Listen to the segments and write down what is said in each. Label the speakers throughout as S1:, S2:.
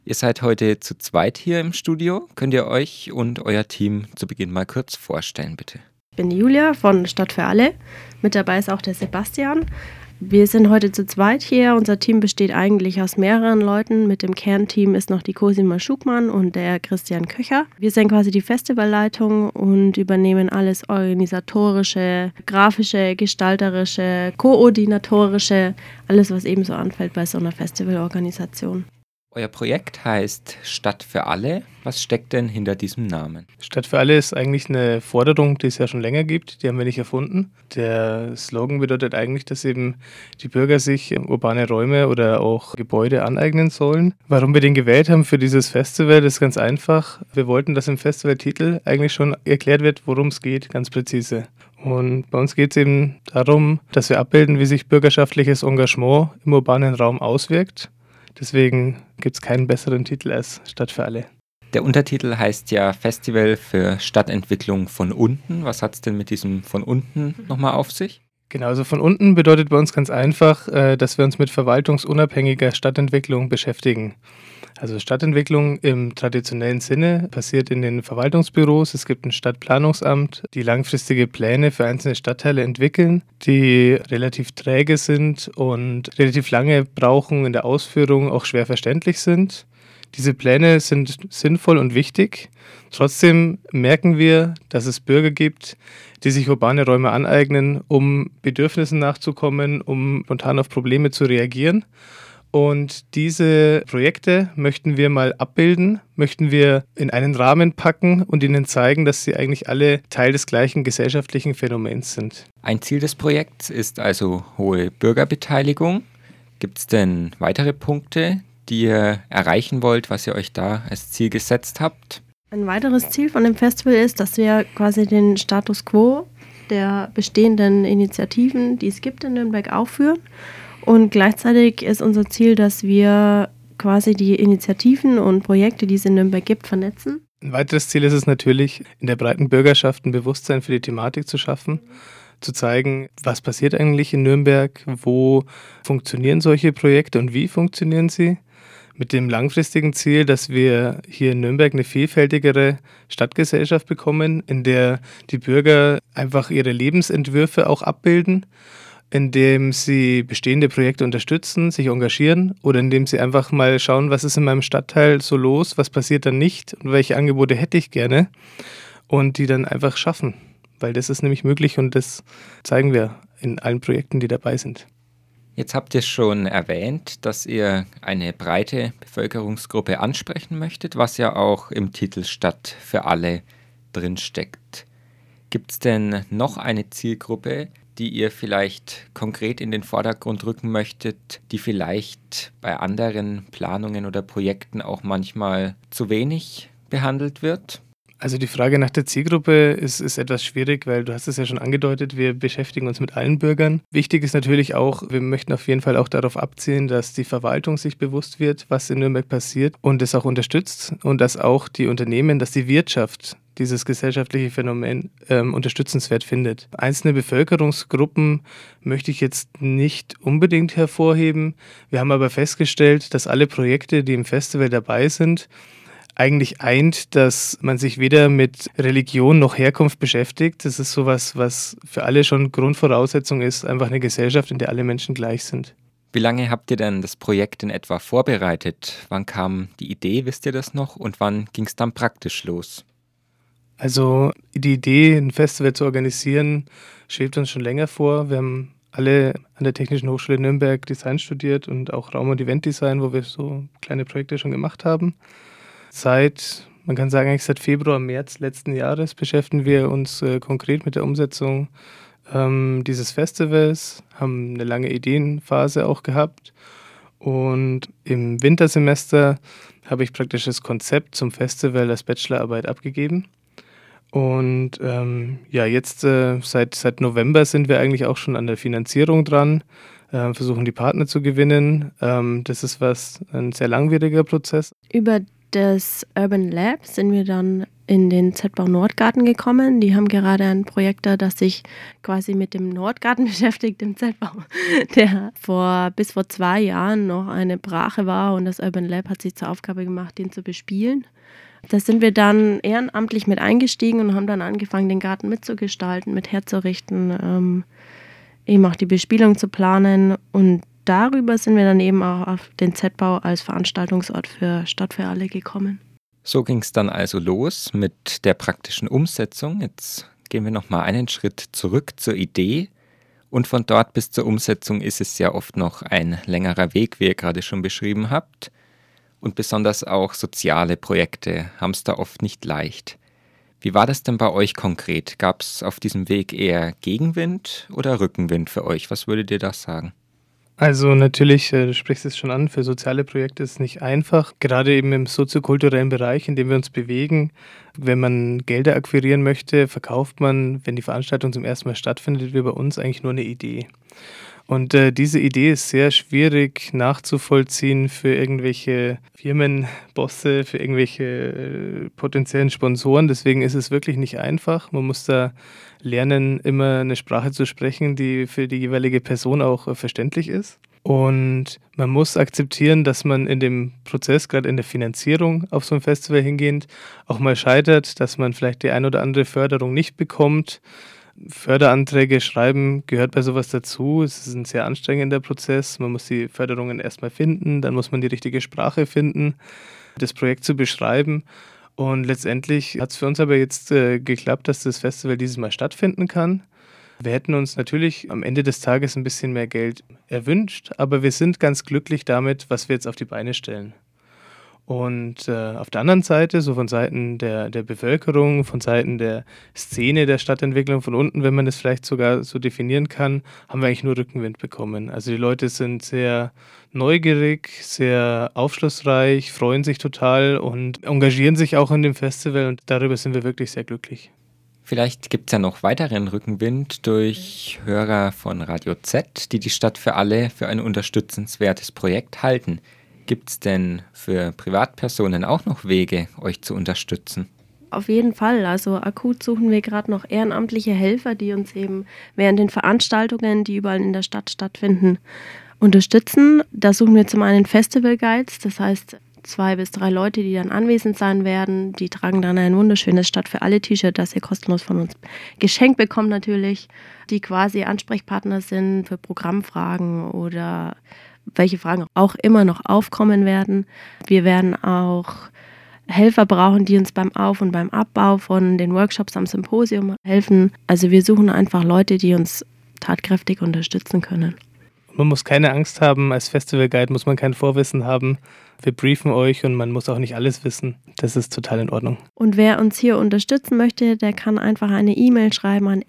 S1: Ihr seid heute zu zweit hier im Studio. Könnt ihr euch und euer Team zu Beginn mal kurz vorstellen, bitte?
S2: Ich bin die Julia von Stadt für alle. Mit dabei ist auch der Sebastian. Wir sind heute zu zweit hier. Unser Team besteht eigentlich aus mehreren Leuten. Mit dem Kernteam ist noch die Cosima Schugmann und der Christian Köcher. Wir sind quasi die Festivalleitung und übernehmen alles organisatorische, grafische, gestalterische, koordinatorische, alles, was eben so anfällt bei so einer Festivalorganisation.
S1: Euer Projekt heißt Stadt für alle. Was steckt denn hinter diesem Namen?
S3: Stadt für alle ist eigentlich eine Forderung, die es ja schon länger gibt. Die haben wir nicht erfunden. Der Slogan bedeutet eigentlich, dass eben die Bürger sich urbane Räume oder auch Gebäude aneignen sollen. Warum wir den gewählt haben für dieses Festival, das ist ganz einfach. Wir wollten, dass im Festivaltitel eigentlich schon erklärt wird, worum es geht, ganz präzise. Und bei uns geht es eben darum, dass wir abbilden, wie sich bürgerschaftliches Engagement im urbanen Raum auswirkt. Deswegen gibt es keinen besseren Titel als Stadt für alle.
S1: Der Untertitel heißt ja Festival für Stadtentwicklung von unten. Was hat es denn mit diesem von unten nochmal auf sich?
S3: Genau, also von unten bedeutet bei uns ganz einfach, dass wir uns mit verwaltungsunabhängiger Stadtentwicklung beschäftigen. Also Stadtentwicklung im traditionellen Sinne passiert in den Verwaltungsbüros. Es gibt ein Stadtplanungsamt, die langfristige Pläne für einzelne Stadtteile entwickeln, die relativ träge sind und relativ lange brauchen in der Ausführung, auch schwer verständlich sind. Diese Pläne sind sinnvoll und wichtig. Trotzdem merken wir, dass es Bürger gibt, die sich urbane Räume aneignen, um Bedürfnissen nachzukommen, um spontan auf Probleme zu reagieren. Und diese Projekte möchten wir mal abbilden, möchten wir in einen Rahmen packen und ihnen zeigen, dass sie eigentlich alle Teil des gleichen gesellschaftlichen Phänomens sind.
S1: Ein Ziel des Projekts ist also hohe Bürgerbeteiligung. Gibt es denn weitere Punkte, die ihr erreichen wollt, was ihr euch da als Ziel gesetzt habt?
S2: Ein weiteres Ziel von dem Festival ist, dass wir quasi den Status quo der bestehenden Initiativen, die es gibt in Nürnberg, aufführen. Und gleichzeitig ist unser Ziel, dass wir quasi die Initiativen und Projekte, die es in Nürnberg gibt, vernetzen.
S3: Ein weiteres Ziel ist es natürlich, in der breiten Bürgerschaft ein Bewusstsein für die Thematik zu schaffen, zu zeigen, was passiert eigentlich in Nürnberg, wo funktionieren solche Projekte und wie funktionieren sie. Mit dem langfristigen Ziel, dass wir hier in Nürnberg eine vielfältigere Stadtgesellschaft bekommen, in der die Bürger einfach ihre Lebensentwürfe auch abbilden, indem sie bestehende Projekte unterstützen, sich engagieren oder indem sie einfach mal schauen, was ist in meinem Stadtteil so los, was passiert dann nicht und welche Angebote hätte ich gerne und die dann einfach schaffen, weil das ist nämlich möglich und das zeigen wir in allen Projekten, die dabei sind.
S1: Jetzt habt ihr schon erwähnt, dass ihr eine breite Bevölkerungsgruppe ansprechen möchtet, was ja auch im Titel Stadt für alle drinsteckt. Gibt es denn noch eine Zielgruppe, die ihr vielleicht konkret in den Vordergrund rücken möchtet, die vielleicht bei anderen Planungen oder Projekten auch manchmal zu wenig behandelt wird?
S3: Also die Frage nach der Zielgruppe ist etwas schwierig, weil du hast es ja schon angedeutet, wir beschäftigen uns mit allen Bürgern. Wichtig ist natürlich auch, wir möchten auf jeden Fall auch darauf abzielen, dass die Verwaltung sich bewusst wird, was in Nürnberg passiert und es auch unterstützt und dass auch die Unternehmen, dass die Wirtschaft dieses gesellschaftliche Phänomen unterstützenswert findet. Einzelne Bevölkerungsgruppen möchte ich jetzt nicht unbedingt hervorheben. Wir haben aber festgestellt, dass alle Projekte, die im Festival dabei sind, eigentlich eint, dass man sich weder mit Religion noch Herkunft beschäftigt. Das ist sowas, was für alle schon Grundvoraussetzung ist, einfach eine Gesellschaft, in der alle Menschen gleich sind.
S1: Wie lange habt ihr denn das Projekt in etwa vorbereitet? Wann kam die Idee, wisst ihr das noch? Und wann ging es dann praktisch los?
S3: Also die Idee, ein Festival zu organisieren, schwebt uns schon länger vor. Wir haben alle an der Technischen Hochschule Nürnberg Design studiert und auch Raum- und Eventdesign, wo wir so kleine Projekte schon gemacht haben. Man kann sagen, eigentlich seit Februar, März letzten Jahres beschäftigen wir uns konkret mit der Umsetzung dieses Festivals, haben eine lange Ideenphase auch gehabt und im Wintersemester habe ich praktisch das Konzept zum Festival als Bachelorarbeit abgegeben. Und jetzt seit November sind wir eigentlich auch schon an der Finanzierung dran, versuchen die Partner zu gewinnen. Das ist ein sehr langwieriger Prozess.
S2: Über des Urban Lab sind wir dann in den Z-Bau Nordgarten gekommen. Die haben gerade ein Projekt da, das sich quasi mit dem Nordgarten beschäftigt, dem Z-Bau, der bis vor 2 Jahren noch eine Brache war, und das Urban Lab hat sich zur Aufgabe gemacht, den zu bespielen. Da sind wir dann ehrenamtlich mit eingestiegen und haben dann angefangen, den Garten mitzugestalten, mit herzurichten, eben auch die Bespielung zu planen, und darüber sind wir dann eben auch auf den Z-Bau als Veranstaltungsort für Stadt für alle gekommen.
S1: So ging es dann also los mit der praktischen Umsetzung. Jetzt gehen wir nochmal einen Schritt zurück zur Idee. Und von dort bis zur Umsetzung ist es ja oft noch ein längerer Weg, wie ihr gerade schon beschrieben habt. Und besonders auch soziale Projekte haben es da oft nicht leicht. Wie war das denn bei euch konkret? Gab es auf diesem Weg eher Gegenwind oder Rückenwind für euch? Was würdet ihr da sagen?
S3: Also natürlich, du sprichst es schon an, für soziale Projekte ist es nicht einfach. Gerade eben im soziokulturellen Bereich, in dem wir uns bewegen. Wenn man Gelder akquirieren möchte, verkauft man, wenn die Veranstaltung zum ersten Mal stattfindet, wie bei uns, eigentlich nur eine Idee. Und diese Idee ist sehr schwierig nachzuvollziehen für irgendwelche Firmenbosse, für irgendwelche potenziellen Sponsoren. Deswegen ist es wirklich nicht einfach. Man muss da lernen, immer eine Sprache zu sprechen, die für die jeweilige Person auch verständlich ist. Und man muss akzeptieren, dass man in dem Prozess, gerade in der Finanzierung auf so ein Festival hingehend, auch mal scheitert, dass man vielleicht die ein oder andere Förderung nicht bekommt. Förderanträge schreiben gehört bei sowas dazu. Es ist ein sehr anstrengender Prozess. Man muss die Förderungen erstmal finden, dann muss man die richtige Sprache finden, das Projekt zu beschreiben. Und letztendlich hat es für uns aber jetzt geklappt, dass das Festival dieses Mal stattfinden kann. Wir hätten uns natürlich am Ende des Tages ein bisschen mehr Geld erwünscht, aber wir sind ganz glücklich damit, was wir jetzt auf die Beine stellen. Und auf der anderen Seite, so von Seiten der Bevölkerung, von Seiten der Szene der Stadtentwicklung von unten, wenn man das vielleicht sogar so definieren kann, haben wir eigentlich nur Rückenwind bekommen. Also die Leute sind sehr neugierig, sehr aufschlussreich, freuen sich total und engagieren sich auch in dem Festival, und darüber sind wir wirklich sehr glücklich.
S1: Vielleicht gibt es ja noch weiteren Rückenwind durch Hörer von Radio Z, die die Stadt für alle für ein unterstützenswertes Projekt halten. Gibt es denn für Privatpersonen auch noch Wege, euch zu unterstützen?
S2: Auf jeden Fall. Also akut suchen wir gerade noch ehrenamtliche Helfer, die uns eben während den Veranstaltungen, die überall in der Stadt stattfinden, unterstützen. Da suchen wir zum einen Festival Guides, das heißt 2 bis 3 Leute, die dann anwesend sein werden. Die tragen dann ein wunderschönes Stadt für alle T-Shirt, das ihr kostenlos von uns geschenkt bekommt natürlich, die quasi Ansprechpartner sind für Programmfragen oder welche Fragen auch immer noch aufkommen werden. Wir werden auch Helfer brauchen, die uns beim Auf- und beim Abbau von den Workshops am Symposium helfen. Also wir suchen einfach Leute, die uns tatkräftig unterstützen können.
S3: Man muss keine Angst haben, als Festivalguide muss man kein Vorwissen haben. Wir briefen euch und man muss auch nicht alles wissen. Das ist total in Ordnung.
S2: Und wer uns hier unterstützen möchte, der kann einfach eine E-Mail schreiben an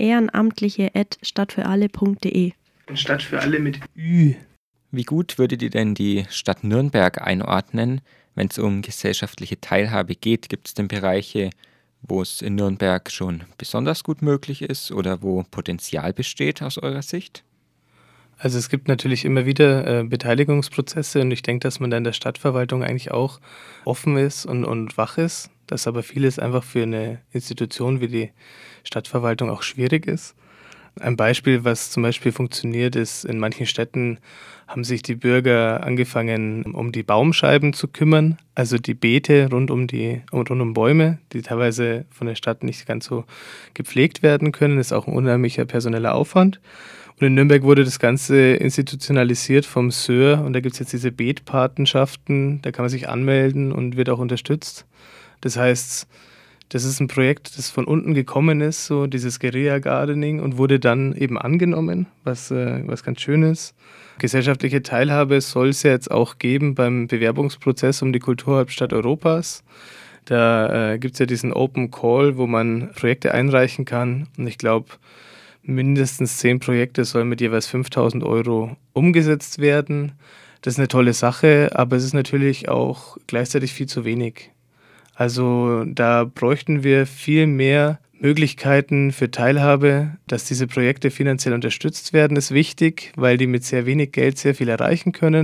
S2: ehrenamtliche@stadtfüralle.de.
S3: Und Stadt für alle mit Ü.
S1: Wie gut würdet ihr denn die Stadt Nürnberg einordnen, wenn es um gesellschaftliche Teilhabe geht? Gibt es denn Bereiche, wo es in Nürnberg schon besonders gut möglich ist oder wo Potenzial besteht aus eurer Sicht?
S3: Also es gibt natürlich immer wieder Beteiligungsprozesse, und ich denke, dass man da in der Stadtverwaltung eigentlich auch offen ist und wach ist, dass aber vieles einfach für eine Institution wie die Stadtverwaltung auch schwierig ist. Ein Beispiel, was zum Beispiel funktioniert, ist, in manchen Städten haben sich die Bürger angefangen, um die Baumscheiben zu kümmern, also die Beete rund um Bäume, die teilweise von der Stadt nicht ganz so gepflegt werden können. Das ist auch ein unheimlicher personeller Aufwand. Und in Nürnberg wurde das Ganze institutionalisiert vom SÖR, und da gibt es jetzt diese Beetpatenschaften, da kann man sich anmelden und wird auch unterstützt. Das heißt, das ist ein Projekt, das von unten gekommen ist, so dieses Guerilla-Gardening, und wurde dann eben angenommen, was ganz schön ist. Gesellschaftliche Teilhabe soll es ja jetzt auch geben beim Bewerbungsprozess um die Kulturhauptstadt Europas. Da gibt es ja diesen Open Call, wo man Projekte einreichen kann, und ich glaube, mindestens 10 Projekte sollen mit jeweils 5.000 € umgesetzt werden. Das ist eine tolle Sache, aber es ist natürlich auch gleichzeitig viel zu wenig. Also da bräuchten wir viel mehr Möglichkeiten für Teilhabe. Dass diese Projekte finanziell unterstützt werden, ist wichtig, weil die mit sehr wenig Geld sehr viel erreichen können.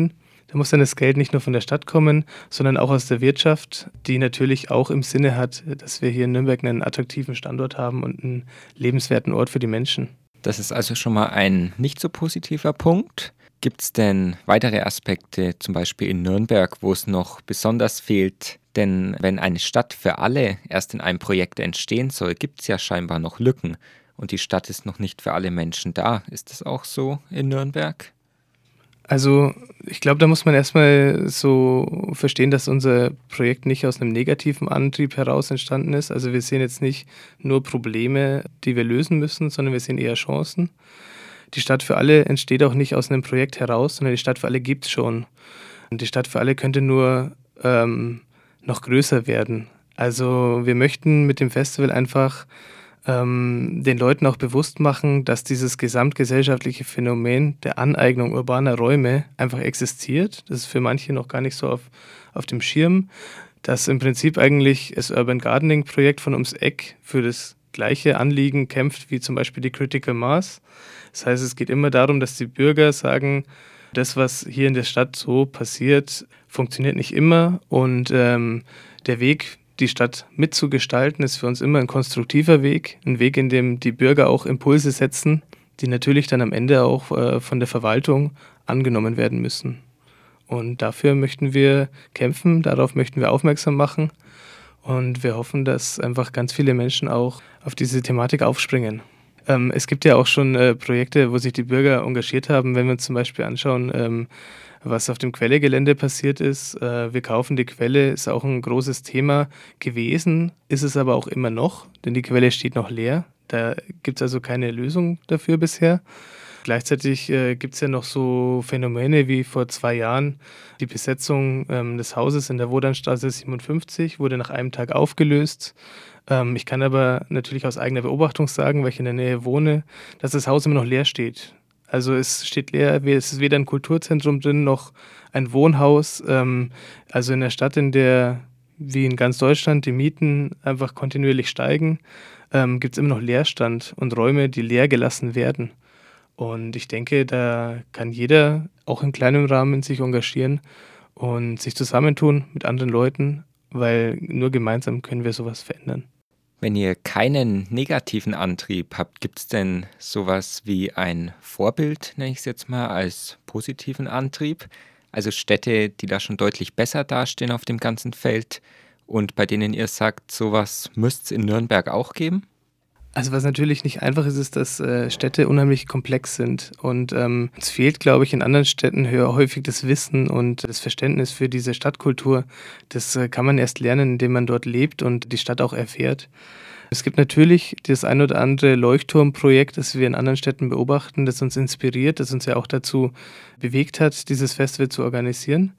S3: Da muss dann das Geld nicht nur von der Stadt kommen, sondern auch aus der Wirtschaft, die natürlich auch im Sinne hat, dass wir hier in Nürnberg einen attraktiven Standort haben und einen lebenswerten Ort für die Menschen.
S1: Das ist also schon mal ein nicht so positiver Punkt. Gibt es denn weitere Aspekte, zum Beispiel in Nürnberg, wo es noch besonders fehlt? Denn wenn eine Stadt für alle erst in einem Projekt entstehen soll, gibt es ja scheinbar noch Lücken. Und die Stadt ist noch nicht für alle Menschen da. Ist das auch so in Nürnberg?
S3: Also ich glaube, da muss man erstmal so verstehen, dass unser Projekt nicht aus einem negativen Antrieb heraus entstanden ist. Also wir sehen jetzt nicht nur Probleme, die wir lösen müssen, sondern wir sehen eher Chancen. Die Stadt für alle entsteht auch nicht aus einem Projekt heraus, sondern die Stadt für alle gibt es schon. Und die Stadt für alle könnte nur noch größer werden. Also wir möchten mit dem Festival einfach den Leuten auch bewusst machen, dass dieses gesamtgesellschaftliche Phänomen der Aneignung urbaner Räume einfach existiert. Das ist für manche noch gar nicht so auf dem Schirm, dass im Prinzip eigentlich das Urban Gardening Projekt von ums Eck für das gleiche Anliegen kämpft wie zum Beispiel die Critical Mass. Das heißt, es geht immer darum, dass die Bürger sagen, das, was hier in der Stadt so passiert, funktioniert nicht immer und der Weg, die Stadt mitzugestalten, ist für uns immer ein konstruktiver Weg, ein Weg, in dem die Bürger auch Impulse setzen, die natürlich dann am Ende auch von der Verwaltung angenommen werden müssen. Und dafür möchten wir kämpfen, darauf möchten wir aufmerksam machen und wir hoffen, dass einfach ganz viele Menschen auch auf diese Thematik aufspringen. Es gibt ja auch schon Projekte, wo sich die Bürger engagiert haben, wenn wir uns zum Beispiel anschauen, was auf dem Quellegelände passiert ist. Wir kaufen die Quelle, ist auch ein großes Thema gewesen, ist es aber auch immer noch, denn die Quelle steht noch leer. Da gibt es also keine Lösung dafür bisher. Gleichzeitig gibt es ja noch so Phänomene wie vor 2 Jahren. Die Besetzung des Hauses in der Wodanstraße 57 wurde nach einem Tag aufgelöst. Ich kann aber natürlich aus eigener Beobachtung sagen, weil ich in der Nähe wohne, dass das Haus immer noch leer steht. Also es steht leer, es ist weder ein Kulturzentrum drin, noch ein Wohnhaus. Also in der Stadt, in der, wie in ganz Deutschland, die Mieten einfach kontinuierlich steigen, gibt es immer noch Leerstand und Räume, die leer gelassen werden. Und ich denke, da kann jeder auch in kleinem Rahmen sich engagieren und sich zusammentun mit anderen Leuten, weil nur gemeinsam können wir sowas verändern.
S1: Wenn ihr keinen negativen Antrieb habt, gibt es denn sowas wie ein Vorbild, nenne ich es jetzt mal, als positiven Antrieb? Also Städte, die da schon deutlich besser dastehen auf dem ganzen Feld und bei denen ihr sagt, sowas müsste es in Nürnberg auch geben?
S3: Also was natürlich nicht einfach ist, ist, dass Städte unheimlich komplex sind und es fehlt, glaube ich, in anderen Städten häufig das Wissen und das Verständnis für diese Stadtkultur. Das kann man erst lernen, indem man dort lebt und die Stadt auch erfährt. Es gibt natürlich das ein oder andere Leuchtturmprojekt, das wir in anderen Städten beobachten, das uns inspiriert, das uns ja auch dazu bewegt hat, dieses Festival zu organisieren.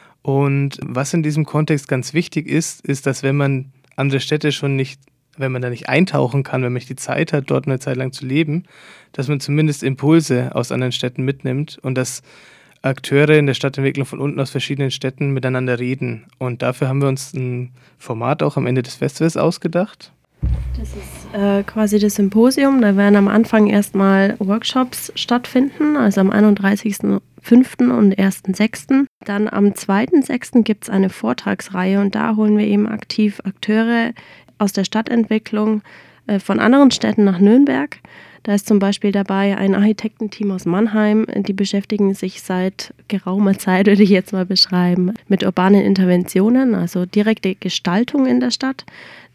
S3: Und was in diesem Kontext ganz wichtig ist, ist, dass wenn man andere Städte wenn man da nicht eintauchen kann, wenn man nicht die Zeit hat, dort eine Zeit lang zu leben, dass man zumindest Impulse aus anderen Städten mitnimmt und dass Akteure in der Stadtentwicklung von unten aus verschiedenen Städten miteinander reden. Und dafür haben wir uns ein Format auch am Ende des Festivals ausgedacht.
S2: Das ist quasi das Symposium. Da werden am Anfang erstmal Workshops stattfinden, also am 31.05. und 1.06. Dann am 2.06. gibt es eine Vortragsreihe und da holen wir eben aktiv Akteure aus der Stadtentwicklung von anderen Städten nach Nürnberg. Da ist zum Beispiel dabei ein Architektenteam aus Mannheim, die beschäftigen sich seit geraumer Zeit, würde ich jetzt mal beschreiben, mit urbanen Interventionen, also direkte Gestaltung in der Stadt.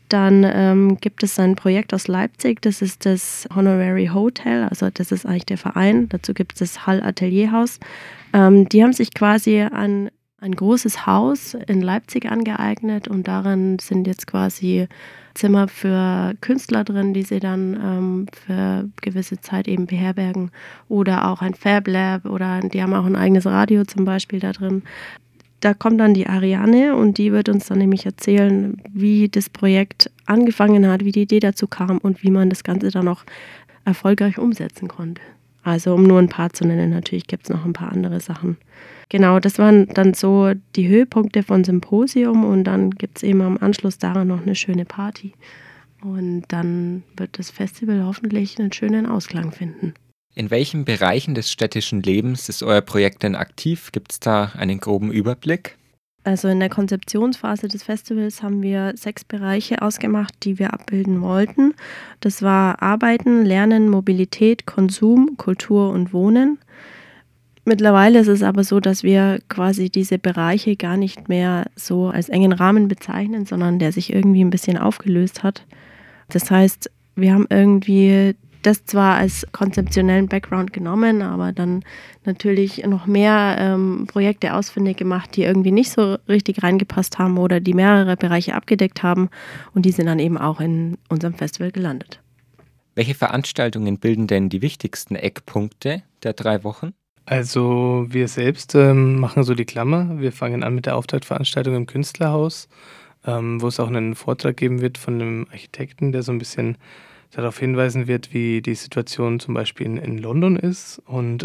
S2: Dann gibt es ein Projekt aus Leipzig, das ist das Honorary Hotel, also das ist eigentlich der Verein, dazu gibt es das Hall Atelierhaus. Die haben sich quasi ein großes Haus in Leipzig angeeignet und darin sind jetzt quasi Zimmer für Künstler drin, die sie dann für gewisse Zeit eben beherbergen oder auch ein Fab Lab oder die haben auch ein eigenes Radio zum Beispiel da drin. Da kommt dann die Ariane und die wird uns dann nämlich erzählen, wie das Projekt angefangen hat, wie die Idee dazu kam und wie man das Ganze dann auch erfolgreich umsetzen konnte. Also um nur ein paar zu nennen, natürlich gibt es noch ein paar andere Sachen. Genau, das waren dann so die Höhepunkte von Symposium und dann gibt es eben am Anschluss daran noch eine schöne Party. Und dann wird das Festival hoffentlich einen schönen Ausklang finden.
S1: In welchen Bereichen des städtischen Lebens ist euer Projekt denn aktiv? Gibt es da einen groben Überblick?
S2: Also in der Konzeptionsphase des Festivals haben wir 6 Bereiche ausgemacht, die wir abbilden wollten. Das war Arbeiten, Lernen, Mobilität, Konsum, Kultur und Wohnen. Mittlerweile ist es aber so, dass wir quasi diese Bereiche gar nicht mehr so als engen Rahmen bezeichnen, sondern der sich irgendwie ein bisschen aufgelöst hat. Das heißt, wir haben irgendwie das zwar als konzeptionellen Background genommen, aber dann natürlich noch mehr Projekte ausfindig gemacht, die irgendwie nicht so richtig reingepasst haben oder die mehrere Bereiche abgedeckt haben, und die sind dann eben auch in unserem Festival gelandet.
S1: Welche Veranstaltungen bilden denn die wichtigsten Eckpunkte der 3 Wochen?
S3: Also wir selbst machen so die Klammer. Wir fangen an mit der Auftaktveranstaltung im Künstlerhaus, wo es auch einen Vortrag geben wird von einem Architekten, der so ein bisschen darauf hinweisen wird, wie die Situation zum Beispiel in London ist. Und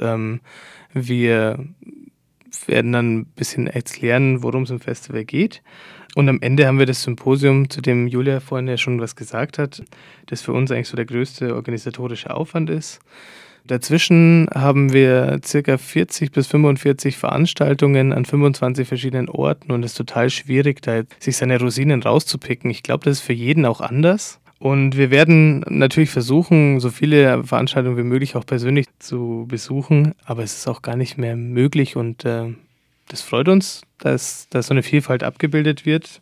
S3: wir werden dann ein bisschen erklären, worum es im Festival geht. Und am Ende haben wir das Symposium, zu dem Julia vorhin ja schon was gesagt hat, das für uns eigentlich so der größte organisatorische Aufwand ist. Dazwischen haben wir ca. 40 bis 45 Veranstaltungen an 25 verschiedenen Orten, und es ist total schwierig, da sich seine Rosinen rauszupicken. Ich glaube, das ist für jeden auch anders. Und wir werden natürlich versuchen, so viele Veranstaltungen wie möglich auch persönlich zu besuchen, aber es ist auch gar nicht mehr möglich, und das freut uns, dass so eine Vielfalt abgebildet wird.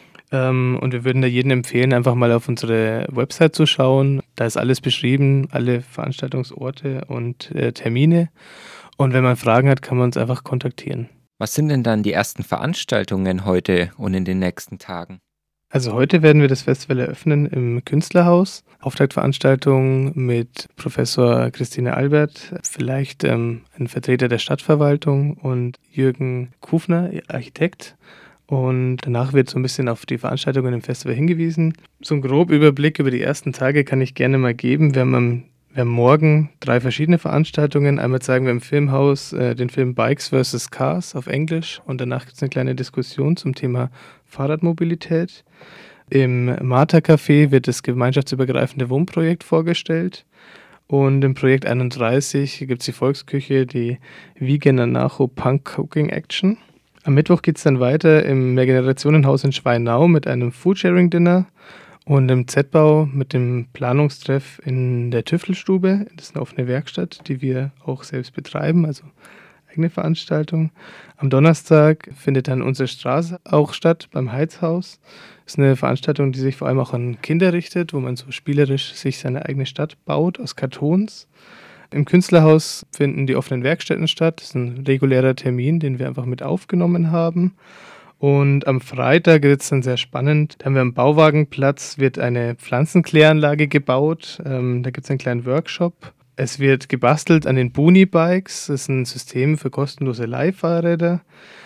S3: Und wir würden da jedem empfehlen, einfach mal auf unsere Website zu schauen. Da ist alles beschrieben, alle Veranstaltungsorte und Termine. Und wenn man Fragen hat, kann man uns einfach kontaktieren.
S1: Was sind denn dann die ersten Veranstaltungen heute und in den nächsten Tagen?
S3: Also heute werden wir das Festival eröffnen im Künstlerhaus. Auftaktveranstaltung mit Professor Christine Albert, vielleicht ein Vertreter der Stadtverwaltung, und Jürgen Kufner, Architekt. Und danach wird so ein bisschen auf die Veranstaltungen im Festival hingewiesen. So einen groben Überblick über die ersten Tage kann ich gerne mal geben. Wir haben morgen 3 verschiedene Veranstaltungen. Einmal zeigen wir im Filmhaus den Film Bikes vs. Cars auf Englisch, und danach gibt es eine kleine Diskussion zum Thema Fahrradmobilität. Im Martha-Café wird das gemeinschaftsübergreifende Wohnprojekt vorgestellt. Und im Projekt 31 gibt es die Volksküche, die Vegan Anacho Punk Cooking Action. Am Mittwoch geht es dann weiter im Mehrgenerationenhaus in Schweinau mit einem Foodsharing-Dinner und im Z-Bau mit dem Planungstreff in der Tüftelstube. Das ist eine offene Werkstatt, die wir auch selbst betreiben, also eigene Veranstaltung. Am Donnerstag findet dann unsere Straße auch statt beim Heizhaus. Das ist eine Veranstaltung, die sich vor allem auch an Kinder richtet, wo man so spielerisch sich seine eigene Stadt baut aus Kartons. Im Künstlerhaus finden die offenen Werkstätten statt. Das ist ein regulärer Termin, den wir einfach mit aufgenommen haben. Und am Freitag wird es dann sehr spannend. Da haben wir am Bauwagenplatz wird eine Pflanzenkläranlage gebaut. Da gibt es einen kleinen Workshop. Es wird gebastelt an den Boonie-Bikes. Das ist ein System für kostenlose Leihfahrräder.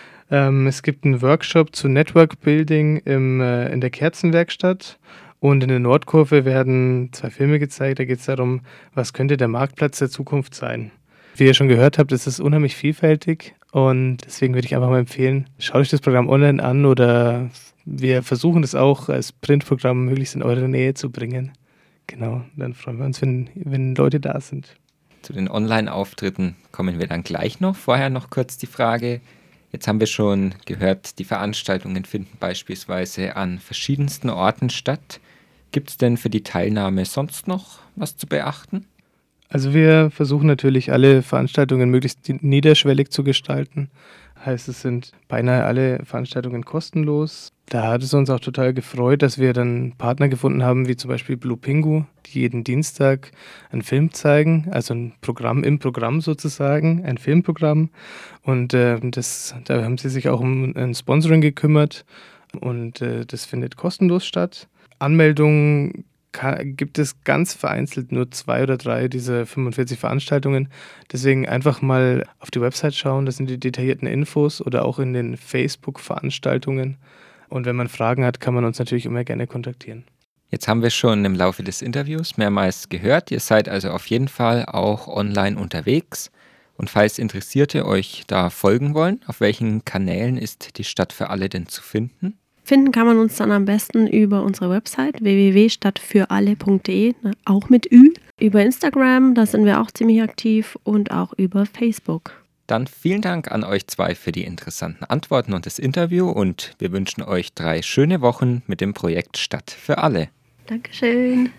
S3: Es gibt einen Workshop zu Network Building in der Kerzenwerkstatt. Und in der Nordkurve werden 2 Filme gezeigt. Da geht es darum, was könnte der Marktplatz der Zukunft sein. Wie ihr schon gehört habt, ist es unheimlich vielfältig, und deswegen würde ich einfach mal empfehlen, schaut euch das Programm online an, oder wir versuchen das auch als Printprogramm möglichst in eure Nähe zu bringen. Genau, dann freuen wir uns, wenn Leute da sind.
S1: Zu den Online-Auftritten kommen wir dann gleich noch. Vorher noch kurz die Frage, jetzt haben wir schon gehört, die Veranstaltungen finden beispielsweise an verschiedensten Orten statt. Gibt es denn für die Teilnahme sonst noch was zu beachten?
S3: Also wir versuchen natürlich, alle Veranstaltungen möglichst niederschwellig zu gestalten. Heißt, es sind beinahe alle Veranstaltungen kostenlos. Da hat es uns auch total gefreut, dass wir dann Partner gefunden haben, wie zum Beispiel Blue Pingu, die jeden Dienstag einen Film zeigen, also ein Programm im Programm sozusagen, ein Filmprogramm. Und da haben sie sich auch um ein Sponsoring gekümmert, und das findet kostenlos statt. Anmeldungen gibt es ganz vereinzelt nur 2 oder 3 dieser 45 Veranstaltungen. Deswegen einfach mal auf die Website schauen, das sind die detaillierten Infos, oder auch in den Facebook-Veranstaltungen. Und wenn man Fragen hat, kann man uns natürlich immer gerne kontaktieren.
S1: Jetzt haben wir schon im Laufe des Interviews mehrmals gehört, ihr seid also auf jeden Fall auch online unterwegs. Und falls Interessierte euch da folgen wollen, auf welchen Kanälen ist die Stadt für alle denn zu finden?
S2: Finden kann man uns dann am besten über unsere Website www.stadtfüralle.de, auch mit Ü. Über Instagram, da sind wir auch ziemlich aktiv, und auch über Facebook.
S1: Dann vielen Dank an euch zwei für die interessanten Antworten und das Interview und wir wünschen euch 3 schöne Wochen mit dem Projekt Stadt für alle.
S2: Dankeschön.